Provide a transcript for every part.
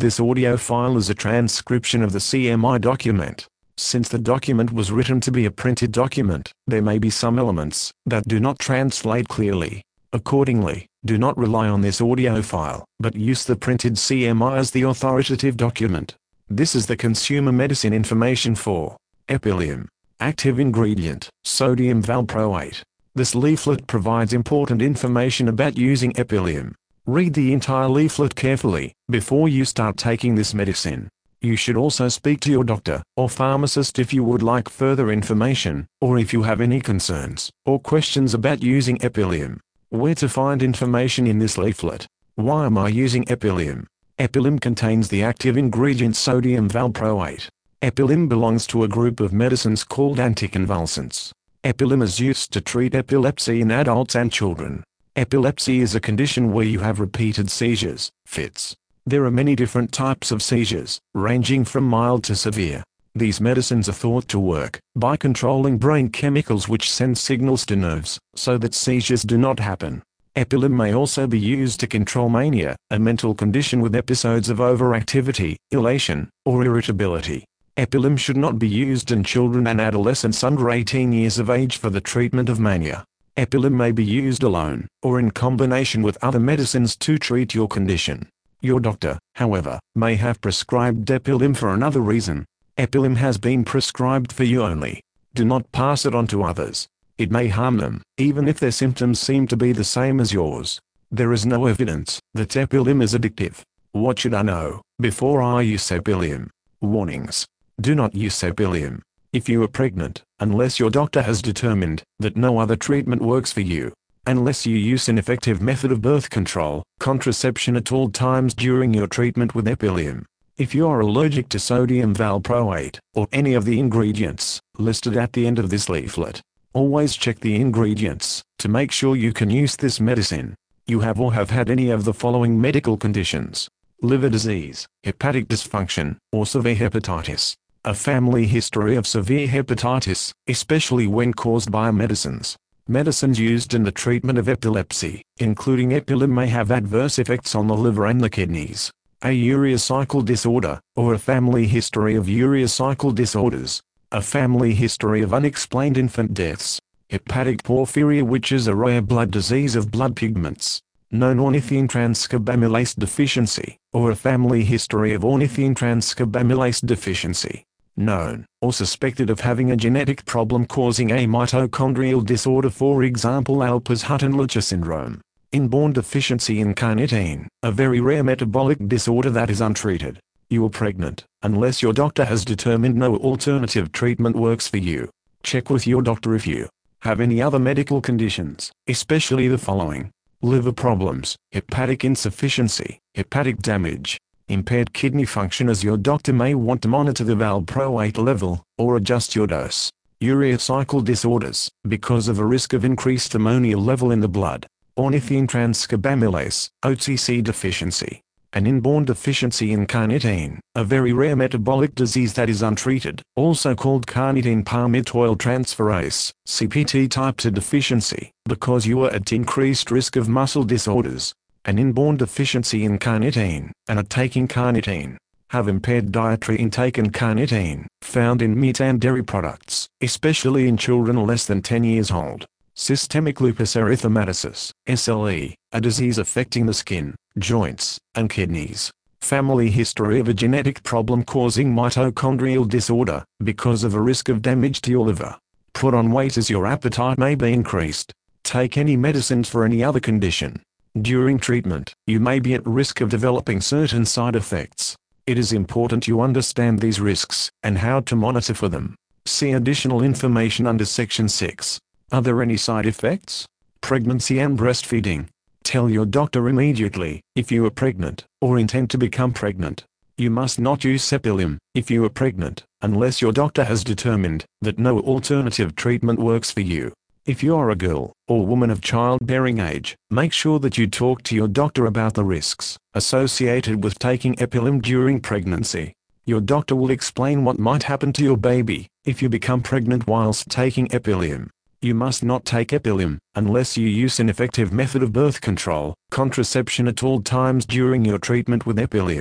This audio file is a transcription of the CMI document. Since the document was written to be a printed document, there may be some elements that do not translate clearly. Accordingly, do not rely on this audio file, but use the printed CMI as the authoritative document. This is the consumer medicine information for Epilium. Active ingredient, sodium valproate. This leaflet provides important information about using Epilium. Read the entire leaflet carefully before you start taking this medicine. You should also speak to your doctor or pharmacist if you would like further information, or if you have any concerns or questions about using Epilium. Where to find information in this leaflet? Why am I using Epilium? Epilium contains the active ingredient sodium valproate. Epilium belongs to a group of medicines called anticonvulsants. Epilium is used to treat epilepsy in adults and children. Epilepsy is a condition where you have repeated seizures, fits. There are many different types of seizures, ranging from mild to severe. These medicines are thought to work by controlling brain chemicals which send signals to nerves, so that seizures do not happen. Epilium may also be used to control mania, a mental condition with episodes of overactivity, elation, or irritability. Epilium should not be used in children and adolescents under 18 years of age for the treatment of mania. Epilium may be used alone, or in combination with other medicines to treat your condition. Your doctor, however, may have prescribed Epilium for another reason. Epilium has been prescribed for you only. Do not pass it on to others. It may harm them, even if their symptoms seem to be the same as yours. There is no evidence that Epilium is addictive. What should I know before I use Epilium? Warnings. Do not use Epilium if you are pregnant, unless your doctor has determined that no other treatment works for you. Unless you use an effective method of birth control, contraception at all times during your treatment with Epilium. If you are allergic to sodium valproate, or any of the ingredients listed at the end of this leaflet, always check the ingredients to make sure you can use this medicine. You have or have had any of the following medical conditions: liver disease, hepatic dysfunction, or severe hepatitis. A family history of severe hepatitis, especially when caused by medicines. Medicines used in the treatment of epilepsy, including Epilium, may have adverse effects on the liver and the kidneys. A urea cycle disorder, or a family history of urea cycle disorders. A family history of unexplained infant deaths. Hepatic porphyria, which is a rare blood disease of blood pigments. Known ornithine transcarbamylase deficiency, or a family history of ornithine transcarbamylase deficiency. Known or suspected of having a genetic problem causing a mitochondrial disorder, for example Alpers-Huttenlocher syndrome. Inborn deficiency in carnitine, a very rare metabolic disorder that is untreated. You are pregnant, unless your doctor has determined no alternative treatment works for you. Check with your doctor if you have any other medical conditions, especially the following: liver problems, hepatic insufficiency, hepatic damage, impaired kidney function, as your doctor may want to monitor the valproate level, or adjust your dose. Urea cycle disorders, because of a risk of increased ammonia level in the blood. Ornithine transcarbamylase, OTC deficiency. An inborn deficiency in carnitine, a very rare metabolic disease that is untreated, also called carnitine palmitoyltransferase, CPT type 2 deficiency, because you are at increased risk of muscle disorders. An inborn deficiency in carnitine, and are taking carnitine. Have impaired dietary intake and carnitine, found in meat and dairy products, especially in children less than 10 years old. Systemic lupus erythematosus, SLE, a disease affecting the skin, joints, and kidneys. Family history of a genetic problem causing mitochondrial disorder, because of a risk of damage to your liver. Put on weight as your appetite may be increased. Take any medicines for any other condition. During treatment, you may be at risk of developing certain side effects. It is important you understand these risks, and how to monitor for them. See additional information under Section 6. Are there any side effects? Pregnancy and breastfeeding. Tell your doctor immediately if you are pregnant, or intend to become pregnant. You must not use Epilium if you are pregnant, unless your doctor has determined that no alternative treatment works for you. If you are a girl or woman of childbearing age, make sure that you talk to your doctor about the risks associated with taking Epilium during pregnancy. Your doctor will explain what might happen to your baby if you become pregnant whilst taking Epilium. You must not take Epilium unless you use an effective method of birth control, contraception at all times during your treatment with Epilium.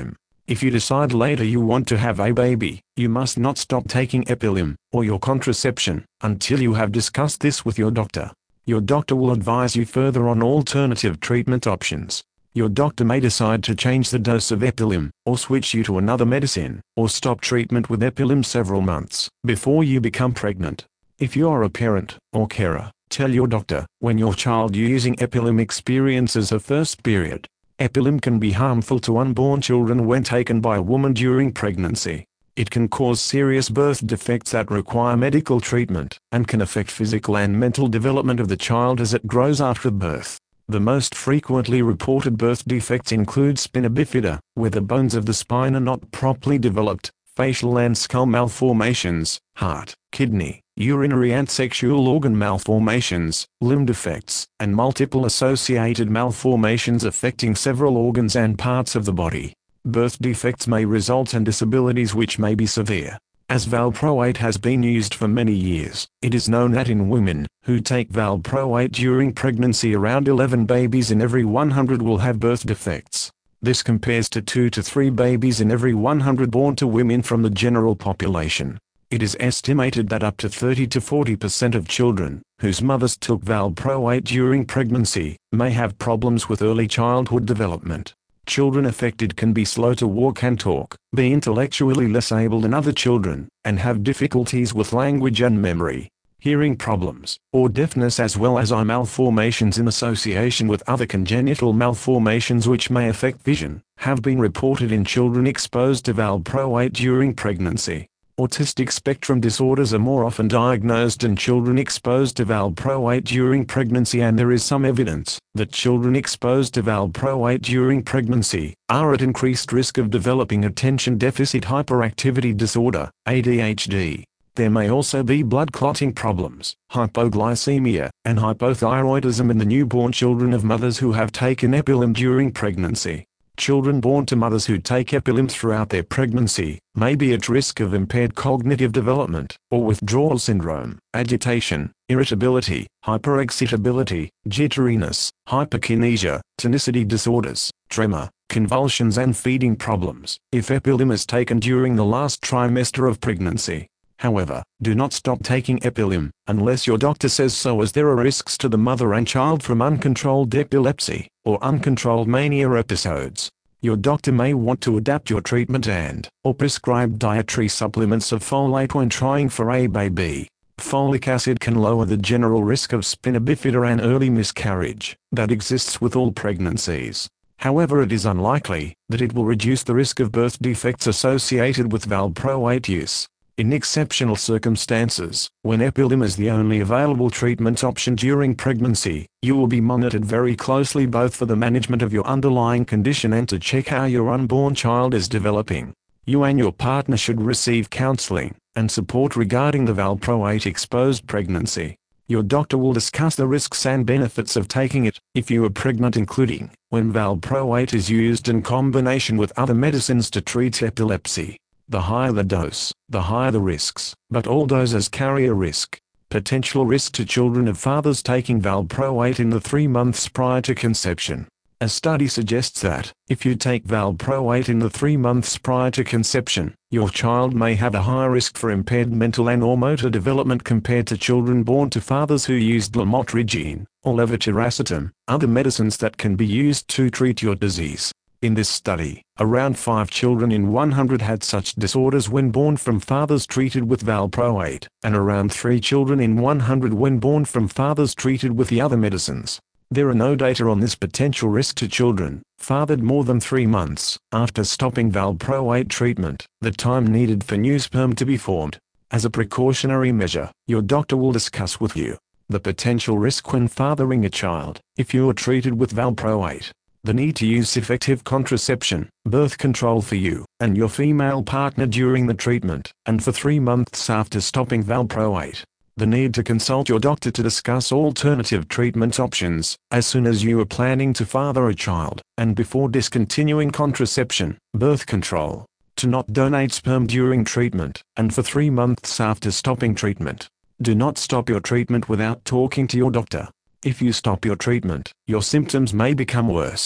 If you decide later you want to have a baby, you must not stop taking Epilim, or your contraception, until you have discussed this with your doctor. Your doctor will advise you further on alternative treatment options. Your doctor may decide to change the dose of Epilim, or switch you to another medicine, or stop treatment with Epilim several months before you become pregnant. If you are a parent or carer, tell your doctor when your child using Epilim experiences her first period. Epilim can be harmful to unborn children when taken by a woman during pregnancy. It can cause serious birth defects that require medical treatment, and can affect physical and mental development of the child as it grows after birth. The most frequently reported birth defects include spina bifida, where the bones of the spine are not properly developed, facial and skull malformations, heart, kidney, urinary and sexual organ malformations, limb defects, and multiple associated malformations affecting several organs and parts of the body. Birth defects may result in disabilities which may be severe. As valproate has been used for many years, it is known that in women who take valproate during pregnancy around 11 babies in every 100 will have birth defects. This compares to 2 to 3 babies in every 100 born to women from the general population. It is estimated that up to 30 to 40% of children whose mothers took valproate during pregnancy may have problems with early childhood development. Children affected can be slow to walk and talk, be intellectually less able than other children, and have difficulties with language and memory, hearing problems, or deafness, as well as eye malformations in association with other congenital malformations which may affect vision, have been reported in children exposed to valproate during pregnancy. Autistic spectrum disorders are more often diagnosed in children exposed to valproate during pregnancy, and there is some evidence that children exposed to valproate during pregnancy are at increased risk of developing attention deficit hyperactivity disorder, ADHD. There may also be blood clotting problems, hypoglycemia, and hypothyroidism in the newborn children of mothers who have taken Epilim during pregnancy. Children born to mothers who take Epilim throughout their pregnancy may be at risk of impaired cognitive development, or withdrawal syndrome, agitation, irritability, hyperexcitability, jitteriness, hyperkinesia, tonicity disorders, tremor, convulsions, and feeding problems, if Epilim is taken during the last trimester of pregnancy. However, do not stop taking Epilim unless your doctor says so, as there are risks to the mother and child from uncontrolled epilepsy or uncontrolled mania episodes. Your doctor may want to adapt your treatment or prescribe dietary supplements of folate when trying for a baby. Folic acid can lower the general risk of spina bifida and early miscarriage that exists with all pregnancies. However, it is unlikely that it will reduce the risk of birth defects associated with valproate use. In exceptional circumstances, when Epilim is the only available treatment option during pregnancy, you will be monitored very closely both for the management of your underlying condition and to check how your unborn child is developing. You and your partner should receive counseling and support regarding the valproate-exposed pregnancy. Your doctor will discuss the risks and benefits of taking it, if you are pregnant, including when valproate is used in combination with other medicines to treat epilepsy. The higher the dose, the higher the risks, but all doses carry a risk. Potential risk to children of fathers taking valproate in the 3 months prior to conception. A study suggests that, if you take valproate in the 3 months prior to conception, your child may have a higher risk for impaired mental and or motor development compared to children born to fathers who used lamotrigine, or levetiracetam, other medicines that can be used to treat your disease. In this study, around 5 children in 100 had such disorders when born from fathers treated with valproate, and around 3 children in 100 when born from fathers treated with the other medicines. There are no data on this potential risk to children fathered more than 3 months after stopping valproate treatment, the time needed for new sperm to be formed. As a precautionary measure, your doctor will discuss with you the potential risk when fathering a child if you are treated with valproate. The need to use effective contraception, birth control for you and your female partner during the treatment, and for 3 months after stopping valproate. The need to consult your doctor to discuss alternative treatment options, as soon as you are planning to father a child, and before discontinuing contraception, birth control. To not donate sperm during treatment, and for 3 months after stopping treatment. Do not stop your treatment without talking to your doctor. If you stop your treatment, your symptoms may become worse.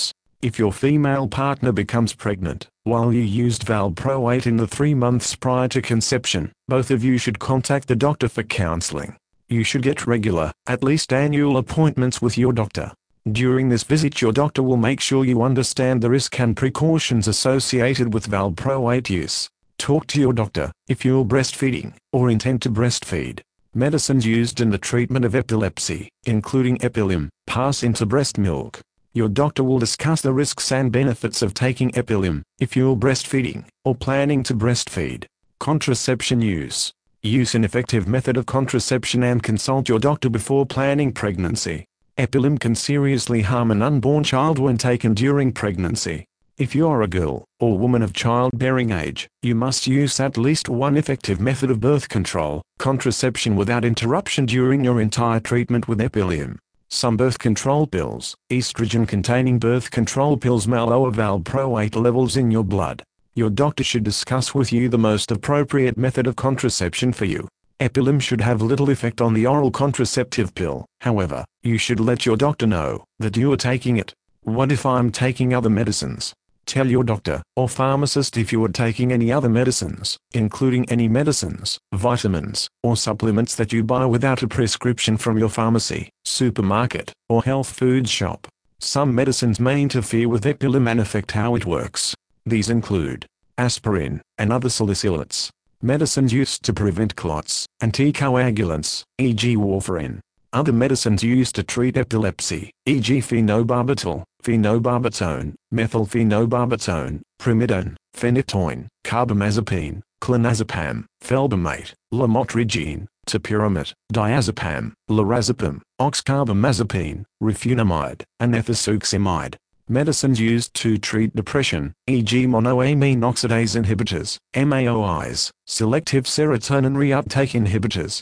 If your female partner becomes pregnant, while you used valproate in the 3 months prior to conception, both of you should contact the doctor for counseling. You should get regular, at least annual appointments with your doctor. During this visit your doctor will make sure you understand the risk and precautions associated with valproate use. Talk to your doctor if you're breastfeeding or intend to breastfeed. Medicines used in the treatment of epilepsy, including Epilim, pass into breast milk. Your doctor will discuss the risks and benefits of taking Epilim if you're breastfeeding or planning to breastfeed. Contraception use. Use an effective method of contraception and consult your doctor before planning pregnancy. Epilim can seriously harm an unborn child when taken during pregnancy. If you are a girl or woman of childbearing age, you must use at least one effective method of birth control, contraception without interruption during your entire treatment with Epilim. Some birth control pills, estrogen-containing birth control pills may lower valproate levels in your blood. Your doctor should discuss with you the most appropriate method of contraception for you. Epilim should have little effect on the oral contraceptive pill. However, you should let your doctor know that you are taking it. What if I'm taking other medicines? Tell your doctor or pharmacist if you are taking any other medicines, including any medicines, vitamins, or supplements that you buy without a prescription from your pharmacy, supermarket, or health food shop. Some medicines may interfere with Epilim and affect how it works. These include aspirin and other salicylates, medicines used to prevent clots, anticoagulants, e.g. warfarin. Other medicines used to treat epilepsy, e.g. phenobarbital, phenobarbital, methylphenobarbital, primidone, phenytoin, carbamazepine, clonazepam, felbamate, lamotrigine, topiramate, diazepam, lorazepam, oxcarbamazepine, rufinamide, and ethosuximide. Medicines used to treat depression, e.g. monoamine oxidase inhibitors, MAOIs, selective serotonin reuptake inhibitors,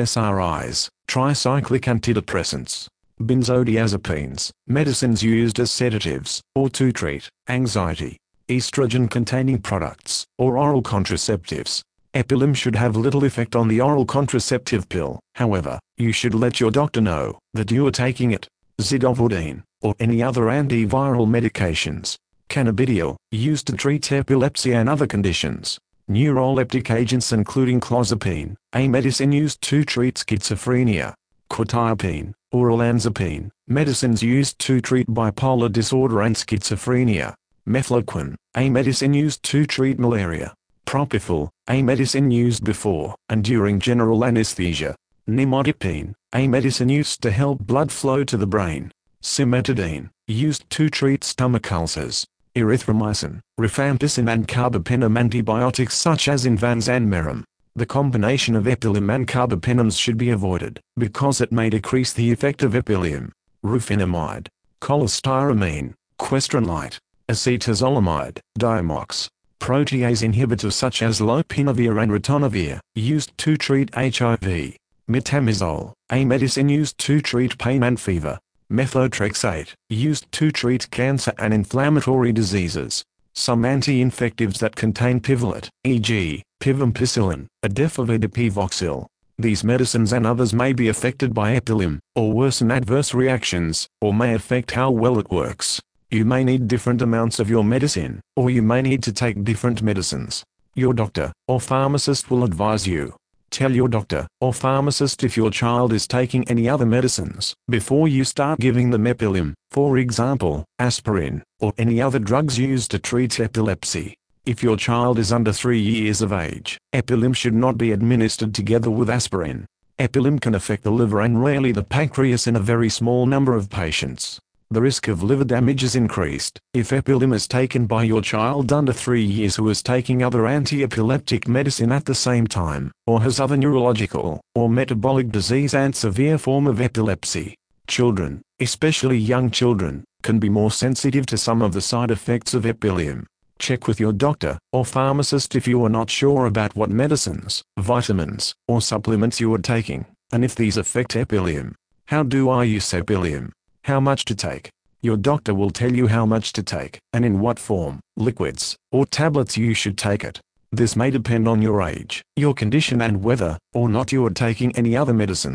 SSRIs, tricyclic antidepressants, benzodiazepines, medicines used as sedatives, or to treat anxiety, estrogen-containing products, or oral contraceptives. Epilim should have little effect on the oral contraceptive pill. However, you should let your doctor know that you are taking it. Zidovudine, or any other antiviral medications. Cannabidiol, used to treat epilepsy and other conditions. Neuroleptic agents including clozapine, a medicine used to treat schizophrenia. Quetiapine, or olanzapine, medicines used to treat bipolar disorder and schizophrenia. Mefloquine, a medicine used to treat malaria. Propofol, a medicine used before and during general anesthesia. Nimodipine, a medicine used to help blood flow to the brain. Cimetidine, used to treat stomach ulcers. Erythromycin, rifampicin and carbapenem antibiotics such as Invans and Meram. The combination of Epilim and carbapenems should be avoided, because it may decrease the effect of Epilim. Rufinamide, cholestyramine, questronlite, acetazolamide, Diamox. Protease inhibitors such as lopinavir and ritonavir, used to treat HIV. Metamizole, a medicine used to treat pain and fever. Methotrexate, used to treat cancer and inflammatory diseases. Some anti-infectives that contain pivalate, e.g., pivampicillin, adefovir-dipivoxil. These medicines and others may be affected by Epilim, or worsen adverse reactions, or may affect how well it works. You may need different amounts of your medicine, or you may need to take different medicines. Your doctor or pharmacist will advise you. Tell your doctor or pharmacist if your child is taking any other medicines before you start giving them Epilim, for example, aspirin, or any other drugs used to treat epilepsy. If your child is under 3 years of age, Epilim should not be administered together with aspirin. Epilim can affect the liver and rarely the pancreas in a very small number of patients. The risk of liver damage is increased if Epilim is taken by your child under 3 years who is taking other anti-epileptic medicine at the same time, or has other neurological or metabolic disease and severe form of epilepsy. Children, especially young children, can be more sensitive to some of the side effects of Epilim. Check with your doctor or pharmacist if you are not sure about what medicines, vitamins, or supplements you are taking, and if these affect Epilim. How do I use Epilim? How much to take? Your doctor will tell you how much to take, and in what form, liquids, or tablets you should take it. This may depend on your age, your condition and whether or not you are taking any other medicines.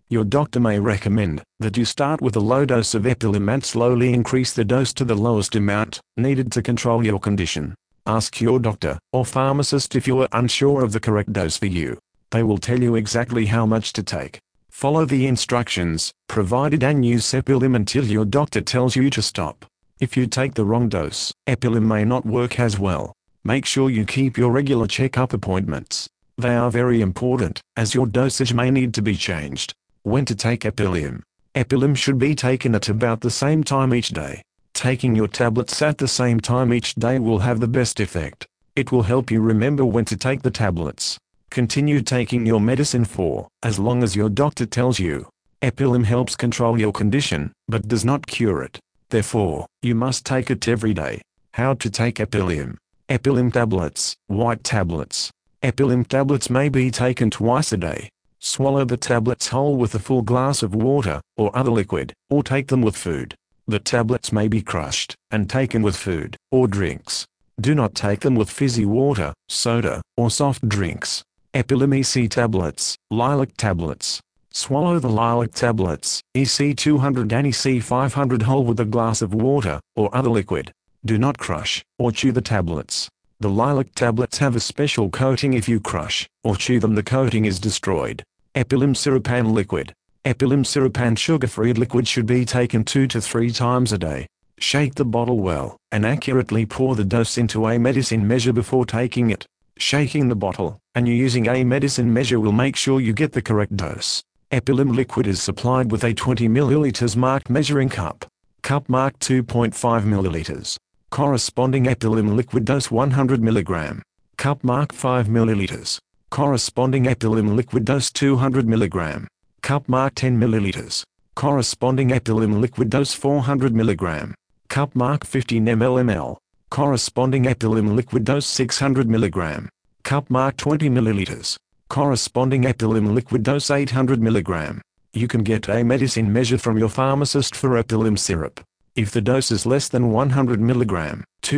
Your doctor may recommend that you start with a low dose of Epilim and slowly increase the dose to the lowest amount needed to control your condition. Ask your doctor or pharmacist if you are unsure of the correct dose for you. They will tell you exactly how much to take. Follow the instructions provided and use Epilim until your doctor tells you to stop. If you take the wrong dose, Epilim may not work as well. Make sure you keep your regular checkup appointments. They are very important, as your dosage may need to be changed. When to take Epilim? Epilim should be taken at about the same time each day. Taking your tablets at the same time each day will have the best effect. It will help you remember when to take the tablets. Continue taking your medicine for as long as your doctor tells you. Epilim helps control your condition, but does not cure it. Therefore, you must take it every day. How to take Epilim? Epilim tablets, white tablets. Epilim tablets may be taken twice a day. Swallow the tablets whole with a full glass of water, or other liquid, or take them with food. The tablets may be crushed, and taken with food, or drinks. Do not take them with fizzy water, soda, or soft drinks. Epilim EC tablets, lilac tablets. Swallow the lilac tablets, EC 200 and EC 500 whole with a glass of water, or other liquid. Do not crush, or chew the tablets. The lilac tablets have a special coating. If you crush, or chew them, the coating is destroyed. Epilim syrup and liquid. Epilim syrup and sugar-free liquid should be taken 2 to 3 times a day. Shake the bottle well, and accurately pour the dose into a medicine measure before taking it. Shaking the bottle, and using a medicine measure will make sure you get the correct dose. Epilim liquid is supplied with a 20 ml marked measuring cup. Cup marked 2.5 ml. Corresponding Epilim liquid dose 100 mg. Cup marked 5 ml. Corresponding Epilim liquid dose 200 mg. Cup marked 10 ml. Corresponding Epilim liquid dose 400 mg. Cup marked 15 ml. Corresponding Epilim liquid dose 600 mg. Cup marked 20 ml. Corresponding Epilim liquid dose 800 mg. You can get a medicine measure from your pharmacist for Epilim syrup. If the dose is less than 100 mg,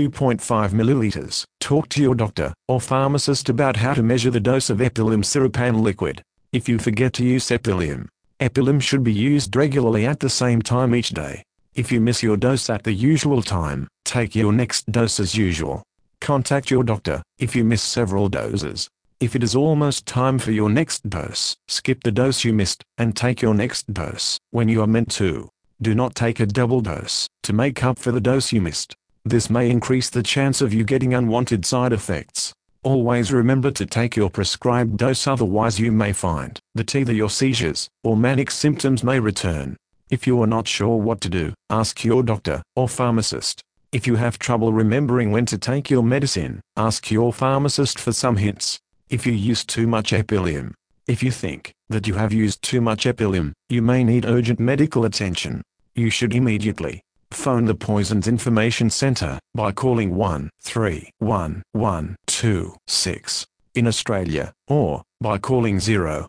2.5 ml, talk to your doctor or pharmacist about how to measure the dose of Epilim syrup and liquid. If you forget to use Epilim, Epilim should be used regularly at the same time each day. If you miss your dose at the usual time, take your next dose as usual. Contact your doctor if you miss several doses. If it is almost time for your next dose, skip the dose you missed, and take your next dose when you are meant to. Do not take a double dose to make up for the dose you missed. This may increase the chance of you getting unwanted side effects. Always remember to take your prescribed dose, otherwise you may find that either your seizures or manic symptoms may return. If you are not sure what to do, ask your doctor or pharmacist. If you have trouble remembering when to take your medicine, ask your pharmacist for some hints. If you use too much Epilim. If you think that you have used too much Epilim, you may need urgent medical attention. You should immediately phone the Poisons Information Center by calling 131126 in Australia, or by calling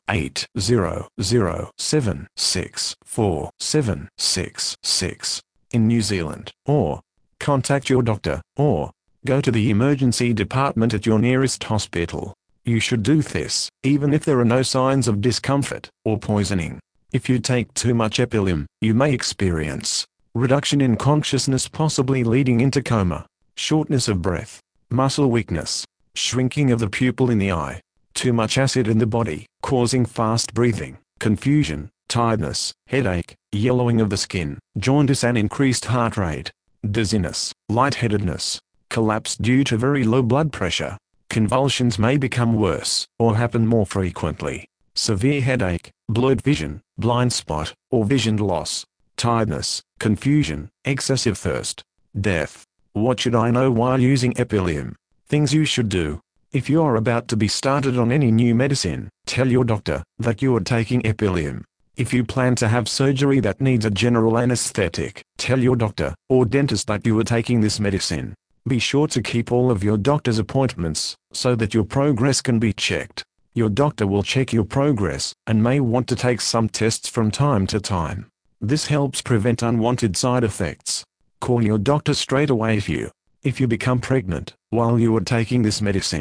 0800764766 in New Zealand, or contact your doctor, or go to the emergency department at your nearest hospital. You should do this, even if there are no signs of discomfort or poisoning. If you take too much Epilim, you may experience reduction in consciousness, possibly leading into coma, shortness of breath, muscle weakness, shrinking of the pupil in the eye, too much acid in the body, causing fast breathing, confusion, tiredness, headache, yellowing of the skin, jaundice and increased heart rate, dizziness, lightheadedness, collapse due to very low blood pressure. Convulsions may become worse, or happen more frequently. Severe headache, blurred vision, blind spot, or vision loss, tiredness, confusion, excessive thirst, death. What should I know while using Epilim? Things you should do. If you are about to be started on any new medicine, tell your doctor that you are taking Epilim. If you plan to have surgery that needs a general anesthetic, tell your doctor or dentist that you are taking this medicine. Be sure to keep all of your doctor's appointments, so that your progress can be checked. Your doctor will check your progress, and may want to take some tests from time to time. This helps prevent unwanted side effects. Call your doctor straight away if you become pregnant while you are taking this medicine.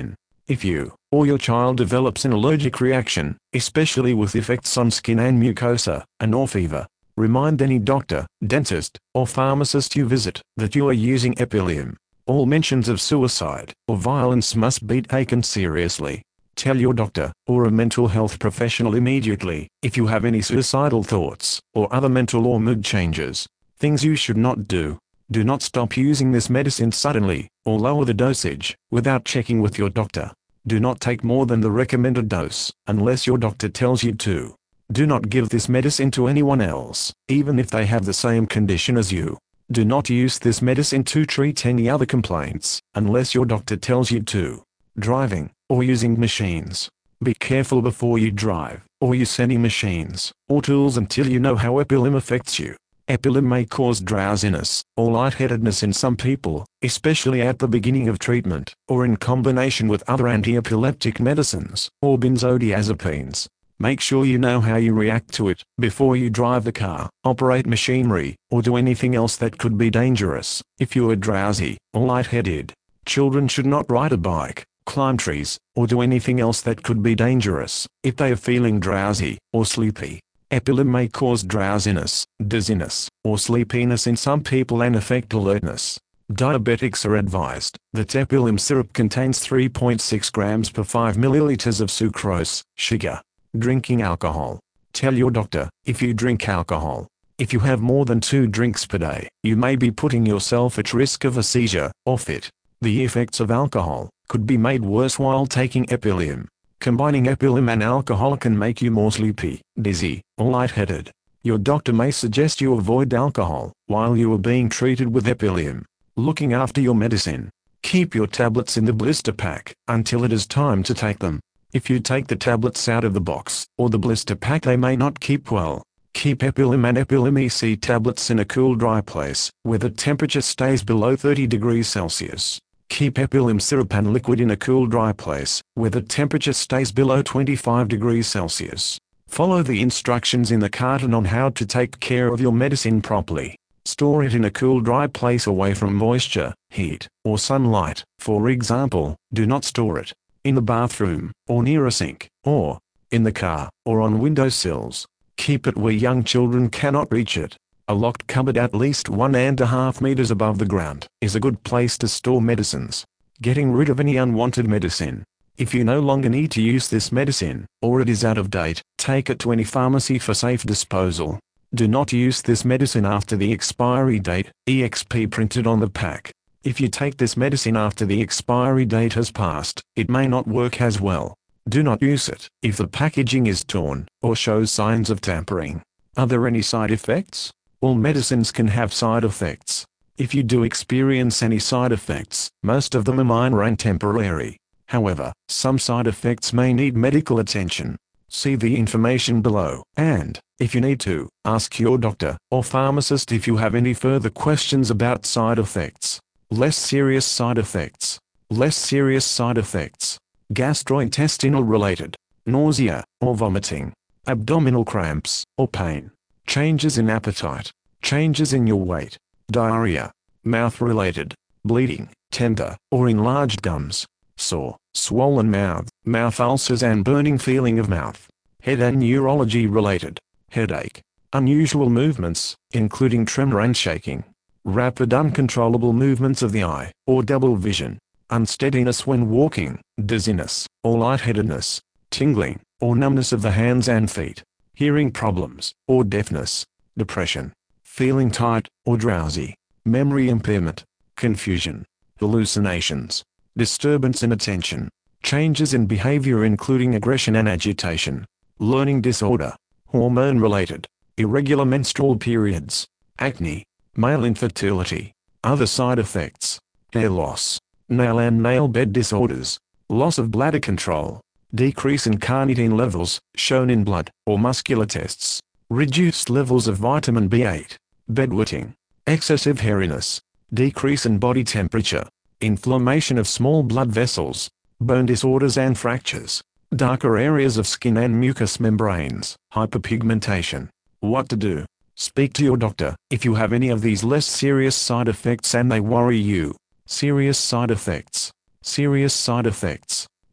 If you or your child develops an allergic reaction, especially with effects on skin and mucosa, or fever, remind any doctor, dentist, or pharmacist you visit that you are using Epilium. All mentions of suicide or violence must be taken seriously. Tell your doctor or a mental health professional immediately if you have any suicidal thoughts or other mental or mood changes. Things you should not do. Do not stop using this medicine suddenly, or lower the dosage, without checking with your doctor. Do not take more than the recommended dose, unless your doctor tells you to. Do not give this medicine to anyone else, even if they have the same condition as you. Do not use this medicine to treat any other complaints, unless your doctor tells you to. Driving, or using machines. Be careful before you drive, or use any machines, or tools until you know how Epilium affects you. Epilium may cause drowsiness or lightheadedness in some people, especially at the beginning of treatment, or in combination with other anti-epileptic medicines, or benzodiazepines. Make sure you know how you react to it before you drive the car, operate machinery, or do anything else that could be dangerous. If you are drowsy or lightheaded, children should not ride a bike, climb trees, or do anything else that could be dangerous. If they are feeling drowsy or sleepy, Epilium may cause drowsiness, dizziness, or sleepiness in some people and affect alertness. Diabetics are advised that Epilium syrup contains 3.6 grams per 5 milliliters of sucrose, sugar. Drinking alcohol. Tell your doctor if you drink alcohol. If you have more than 2 drinks per day, you may be putting yourself at risk of a seizure or fit. The effects of alcohol could be made worse while taking Epilium. Combining Epilium and alcohol can make you more sleepy, dizzy, or lightheaded. Your doctor may suggest you avoid alcohol while you are being treated with Epilium. Looking after your medicine. Keep your tablets in the blister pack until it is time to take them. If you take the tablets out of the box or the blister pack, they may not keep well. Keep Epilium and Epilium EC tablets in a cool, dry place where the temperature stays below 30 degrees Celsius. Keep Epilium syrup and liquid in a cool, dry place where the temperature stays below 25 degrees Celsius. Follow the instructions in the carton on how to take care of your medicine properly. Store it in a cool, dry place away from moisture, heat, or sunlight. For example, do not store it in the bathroom, or near a sink, or in the car, or on windowsills. Keep it where young children cannot reach it. A locked cupboard at least 1.5 meters above the ground is a good place to store medicines. Getting rid of any unwanted medicine. If you no longer need to use this medicine, or it is out of date, take it to any pharmacy for safe disposal. Do not use this medicine after the expiry date, EXP printed on the pack. If you take this medicine after the expiry date has passed, it may not work as well. Do not use it if the packaging is torn or shows signs of tampering. Are there any side effects? All medicines can have side effects. If you do experience any side effects, most of them are minor and temporary. However, some side effects may need medical attention. See the information below, and, if you need to, ask your doctor or pharmacist if you have any further questions about side effects. Less serious side effects. Less serious side effects. Gastrointestinal related. Nausea or vomiting. Abdominal cramps or pain. Changes in appetite. Changes in your weight. Diarrhea. Mouth related. Bleeding, tender, or enlarged gums. Sore, swollen mouth, mouth ulcers and burning feeling of mouth. Head and neurology related. Headache. Unusual movements, including tremor and shaking. Rapid uncontrollable movements of the eye, or double vision. Unsteadiness when walking, dizziness, or lightheadedness. Tingling, or numbness of the hands and feet. Hearing problems, or deafness. Depression. Feeling tight, or drowsy. Memory impairment. Confusion. Hallucinations. Disturbance in attention. Changes in behavior including aggression and agitation. Learning disorder. Hormone-related. Irregular menstrual periods. Acne. Male infertility. Other side effects. Hair loss. Nail and nail bed disorders. Loss of bladder control. Decrease in carnitine levels, shown in blood or muscular tests. Reduced levels of vitamin B8. Bedwetting. Excessive hairiness. Decrease in body temperature. Inflammation of small blood vessels. Bone disorders and fractures. Darker areas of skin and mucous membranes. Hyperpigmentation. What to do? Speak to your doctor if you have any of these less serious side effects and they worry you. Serious side effects. Serious side effects.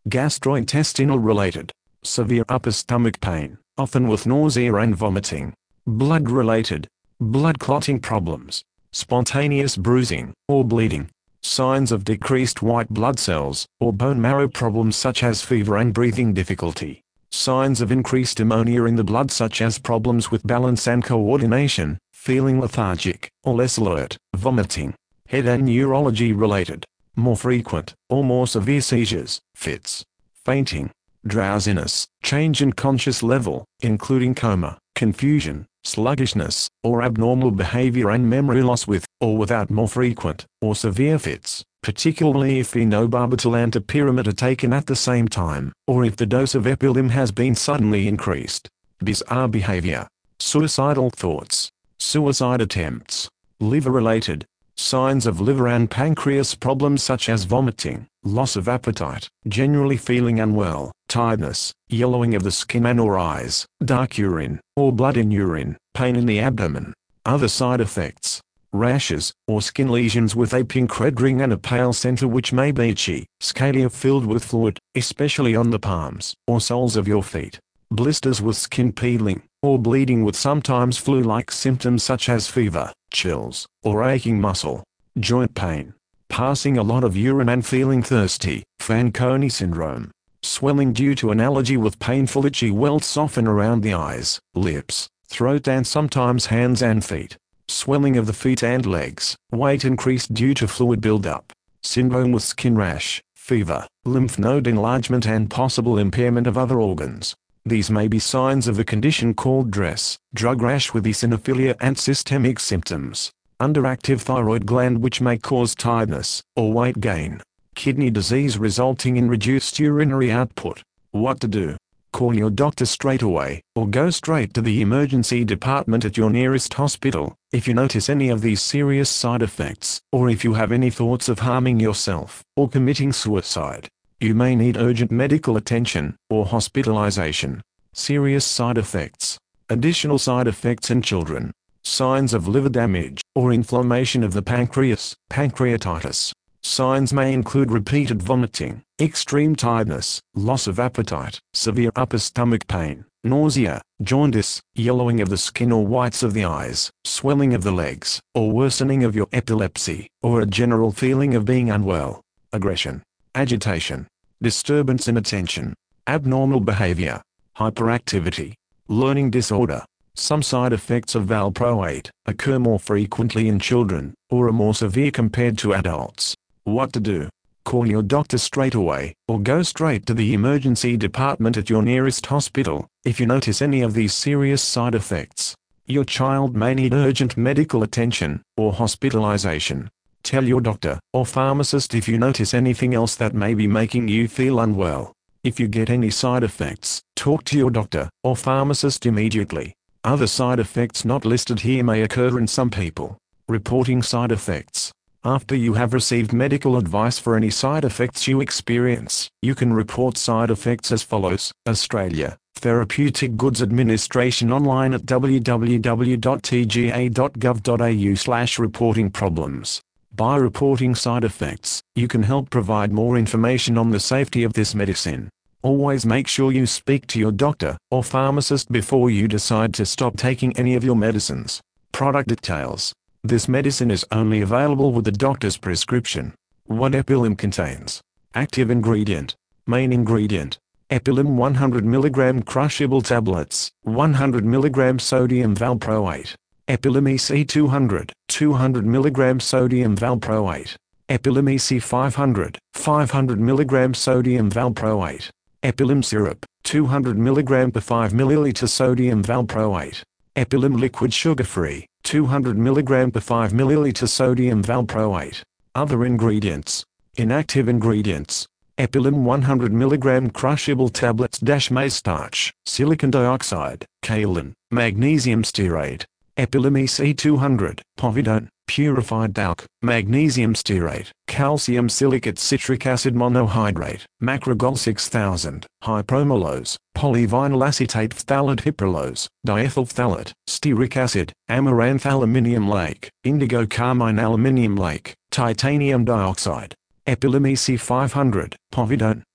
gastrointestinal related, severe upper stomach pain, often with nausea and vomiting, blood related, blood clotting problems, spontaneous bruising or bleeding, signs of decreased white blood cells or bone marrow problems such as fever and breathing difficulty, signs of increased ammonia in the blood such as problems with balance and coordination, feeling lethargic or less alert, vomiting, head and neurology related, more frequent or more severe seizures, fits, fainting, drowsiness, change in conscious level, including coma, confusion, sluggishness, or abnormal behavior and memory loss with, or without more frequent, or severe fits, particularly if phenobarbital and topiramate are taken at the same time, or if the dose of epilim has been suddenly increased. Bizarre behavior, suicidal thoughts, suicide attempts, liver-related, signs of liver and pancreas problems such as vomiting, loss of appetite, generally feeling unwell, tiredness, yellowing of the skin and or eyes, dark urine, or blood in urine, pain in the abdomen. Other side effects, rashes, or skin lesions with a pink red ring and a pale center which may be itchy, scalia filled with fluid, especially on the palms or soles of your feet, blisters with skin peeling, or bleeding with sometimes flu-like symptoms such as fever, chills, or aching muscle, joint pain, passing a lot of urine and feeling thirsty, Fanconi syndrome, swelling due to an allergy with painful itchy welts often around the eyes, lips, throat and sometimes hands and feet, swelling of the feet and legs, weight increased due to fluid buildup, syndrome with skin rash, fever, lymph node enlargement and possible impairment of other organs. These may be signs of a condition called drug rash with eosinophilia and systemic symptoms, underactive thyroid gland which may cause tiredness, or weight gain, kidney disease resulting in reduced urinary output. What to do? Call your doctor straight away, or go straight to the emergency department at your nearest hospital, if you notice any of these serious side effects, or if you have any thoughts of harming yourself, or committing suicide. You may need urgent medical attention, or hospitalization. Serious side effects. Additional side effects in children. Signs of liver damage, or inflammation of the pancreas, pancreatitis. Signs may include repeated vomiting, extreme tiredness, loss of appetite, severe upper stomach pain, nausea, jaundice, yellowing of the skin or whites of the eyes, swelling of the legs, or worsening of your epilepsy, or a general feeling of being unwell. Aggression, agitation, disturbance in attention, abnormal behavior, hyperactivity, learning disorder. Some side effects of valproate occur more frequently in children, or are more severe compared to adults. What to do? Call your doctor straight away, or go straight to the emergency department at your nearest hospital, if you notice any of these serious side effects. Your child may need urgent medical attention, or hospitalization. Tell your doctor or pharmacist if you notice anything else that may be making you feel unwell. If you get any side effects, talk to your doctor or pharmacist immediately. Other side effects not listed here may occur in some people. Reporting side effects. After you have received medical advice for any side effects you experience, you can report side effects as follows. Australia Therapeutic Goods Administration online at www.tga.gov.au/reporting-problems. By reporting side effects, you can help provide more information on the safety of this medicine. Always make sure you speak to your doctor or pharmacist before you decide to stop taking any of your medicines. Product details. This medicine is only available with the doctor's prescription. What epilim contains. Active ingredient. Main ingredient. Epilim 100 mg crushable tablets, 100 mg sodium valproate. Epilim EC 200 mg sodium valproate. Epilim EC 500 mg sodium valproate. Epilim syrup, 200 mg per 5 ml sodium valproate. Epilim liquid sugar-free, 200 mg per 5 ml sodium valproate. Other ingredients. Inactive ingredients. Epilim 100 mg crushable tablets maize starch, silicon dioxide, kaolin, magnesium stearate. Epilim EC 200, povidone, purified talc, magnesium stearate, calcium silicate citric acid monohydrate, macrogol 6000, hypromolose, polyvinyl acetate phthalate hyprolose, diethyl phthalate, stearic acid, amaranth aluminium lake, indigo carmine aluminium lake, titanium dioxide. Epilim EC 500, povidone,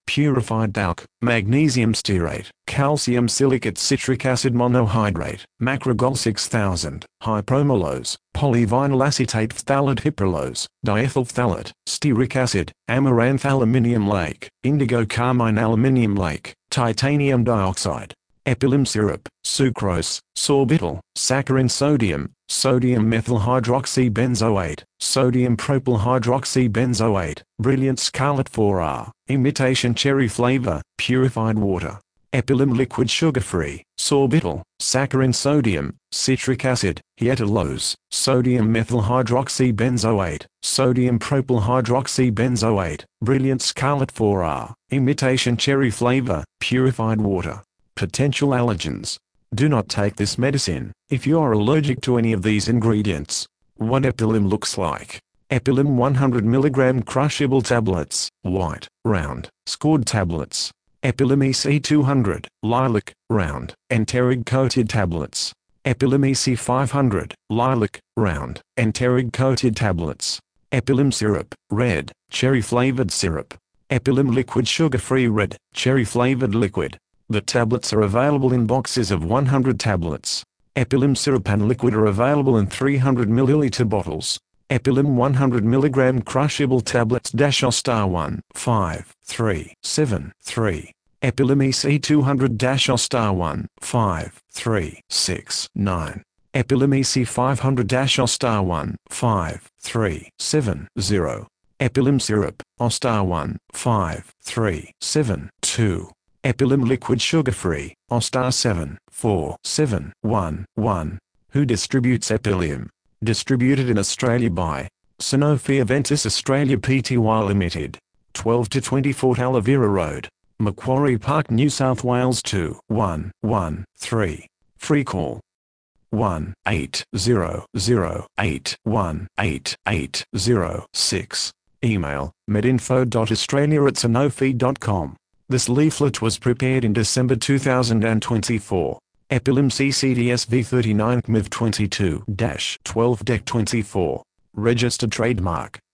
purified talc, magnesium stearate, calcium silicate, citric acid monohydrate, macrogol 6000, hypromolose, polyvinyl acetate, phthalate, hyprolose, diethyl phthalate, stearic acid, amaranth aluminium lake, indigo carmine aluminium lake, titanium dioxide, epilim syrup, sucrose, sorbitol, saccharin, sodium, sodium methyl hydroxybenzoate, sodium propyl hydroxybenzoate, brilliant scarlet 4R, imitation cherry flavor, purified water, epilim liquid sugar-free, sorbitol, saccharin, sodium, citric acid, hyetulose, sodium methyl hydroxybenzoate, sodium propyl hydroxybenzoate, brilliant scarlet 4R, imitation cherry flavor, purified water. Potential allergens. Do not take this medicine if you are allergic to any of these ingredients. What epilim looks like. Epilim 100 mg crushable tablets, white, round, scored tablets. Epilim EC 200, lilac, round, enteric coated tablets. Epilim EC 500, lilac, round, enteric coated tablets. Epilim syrup, red, cherry flavored syrup. Epilim liquid sugar-free red, cherry flavored liquid. The tablets are available in boxes of 100 tablets. Epilim syrup and liquid are available in 300 ml bottles. Epilim 100 mg crushable tablets -OSTAR 1, 5, 3, 7, 3. Epilim EC 200 -OSTAR 1, 5, 3, 6, 9. Epilim EC 500 -OSTAR 1, 5, 3, 7, 0. Epilim syrup, OSTAR 1, 5, 3, 7, 2. Epilim liquid sugar-free, OSTAR 7, 4, 7, 1, 1. Who distributes Epilim? Distributed in Australia by Sanofi Aventis Australia Pty Limited. 12 to 24 Talavera Road, Macquarie Park, New South Wales 2113. Free call 1-8008188806. Email medinfo.australia@sanofi.com. This leaflet was prepared in December 2024. Epilim CCDS V39 CMIV 22-12 DEC 24. Registered trademark.